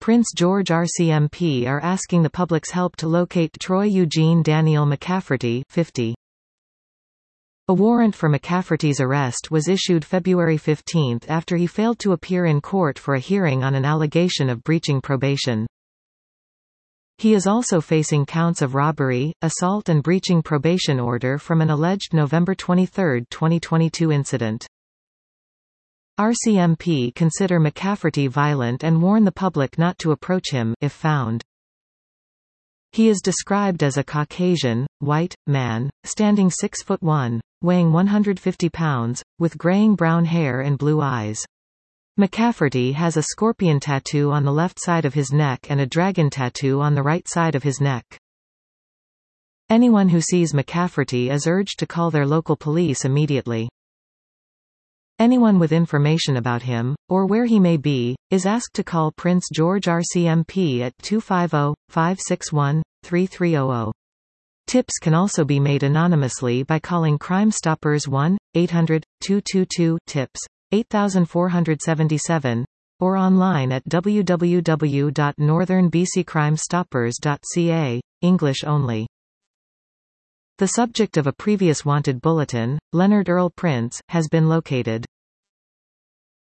Prince George RCMP are asking the public's help to locate Troy Eugene Daniel McCafferty, 50. A warrant for McCafferty's arrest was issued February 15 after he failed to appear in court for a hearing on an allegation of breaching probation. He is also facing counts of robbery, assault and breaching probation order from an alleged November 23, 2022 incident. RCMP consider McCafferty violent and warn the public not to approach him if found. He is described as a Caucasian, white, man, standing 6'1", weighing 150 pounds, with graying brown hair and blue eyes. McCafferty has a scorpion tattoo on the left side of his neck and a dragon tattoo on the right side of his neck. Anyone who sees McCafferty is urged to call their local police immediately. Anyone with information about him, or where he may be, is asked to call Prince George RCMP at 250-561-3300. Tips can also be made anonymously by calling Crime Stoppers 1-800-222-TIPS, 8477, or online at www.northernbccrimestoppers.ca, English only. The subject of a previous wanted bulletin, Leonard Earl Prince, has been located.